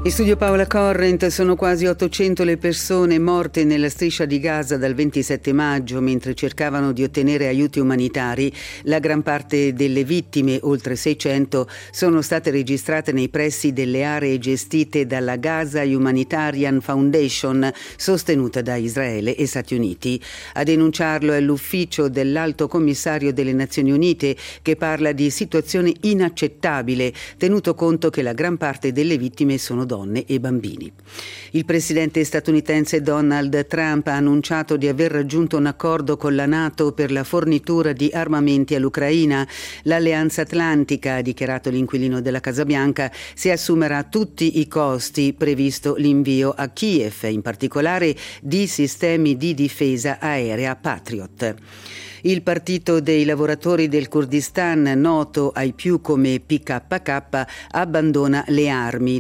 In studio Paola Corrent. Sono quasi 800 le persone morte nella striscia di Gaza dal 27 maggio mentre cercavano di ottenere aiuti umanitari. La gran parte delle vittime, oltre 600, sono state registrate nei pressi delle aree gestite dalla Gaza Humanitarian Foundation, sostenuta da Israele e Stati Uniti. A denunciarlo è l'ufficio dell'Alto Commissario delle Nazioni Unite, che parla di situazione inaccettabile, tenuto conto che la gran parte delle vittime sono donne e bambini. Il presidente statunitense Donald Trump ha annunciato di aver raggiunto un accordo con la NATO per la fornitura di armamenti all'Ucraina. L'Alleanza Atlantica, ha dichiarato l'inquilino della Casa Bianca, si assumerà tutti i costi, previsto l'invio a Kiev, in particolare di sistemi di difesa aerea Patriot. Il Partito dei Lavoratori del Kurdistan, noto ai più come PKK, abbandona le armi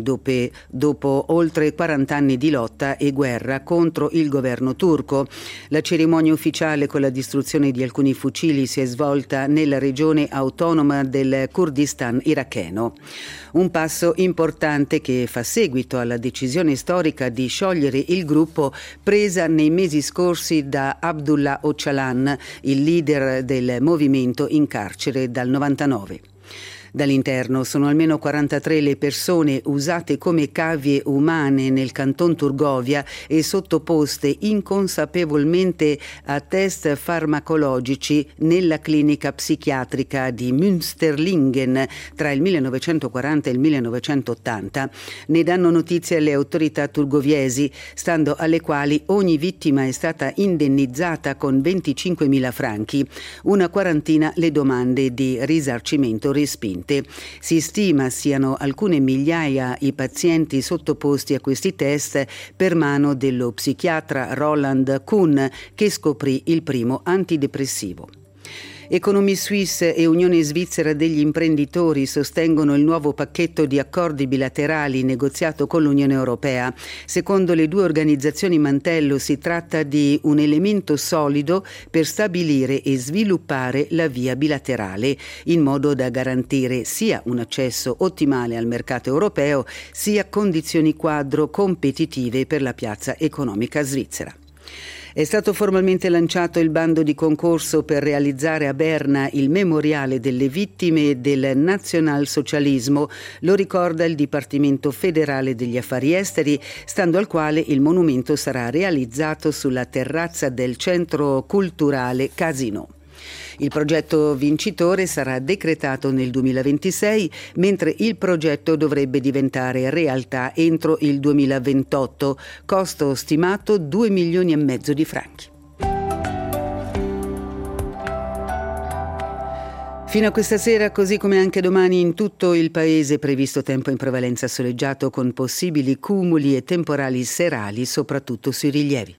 dopo oltre 40 anni di lotta e guerra contro il governo turco. La cerimonia ufficiale con la distruzione di alcuni fucili si è svolta nella regione autonoma del Kurdistan iracheno. Un passo importante che fa seguito alla decisione storica di sciogliere il gruppo presa nei mesi scorsi da Abdullah Öcalan, il leader del movimento in carcere dal 99. Dall'interno sono almeno 43 le persone usate come cavie umane nel canton Turgovia e sottoposte inconsapevolmente a test farmacologici nella clinica psichiatrica di Münsterlingen tra il 1940 e il 1980. Ne danno notizia le autorità turgoviesi, stando alle quali ogni vittima è stata indennizzata con 25.000 franchi, una quarantina le domande di risarcimento respinte. Si stima siano alcune migliaia i pazienti sottoposti a questi test per mano dello psichiatra Roland Kuhn, che scoprì il primo antidepressivo. Economie Suisse e Unione Svizzera degli imprenditori sostengono il nuovo pacchetto di accordi bilaterali negoziato con l'Unione Europea. Secondo le due organizzazioni mantello si tratta di un elemento solido per stabilire e sviluppare la via bilaterale, in modo da garantire sia un accesso ottimale al mercato europeo, sia condizioni quadro competitive per la piazza economica svizzera. È stato formalmente lanciato il bando di concorso per realizzare a Berna il memoriale delle vittime del nazionalsocialismo, lo ricorda il Dipartimento federale degli affari esteri, stando al quale il monumento sarà realizzato sulla terrazza del centro culturale Casino. Il progetto vincitore sarà decretato nel 2026, mentre il progetto dovrebbe diventare realtà entro il 2028, costo stimato 2,5 milioni di franchi. Fino a questa sera, così come anche domani, in tutto il paese è previsto tempo in prevalenza soleggiato con possibili cumuli e temporali serali, soprattutto sui rilievi.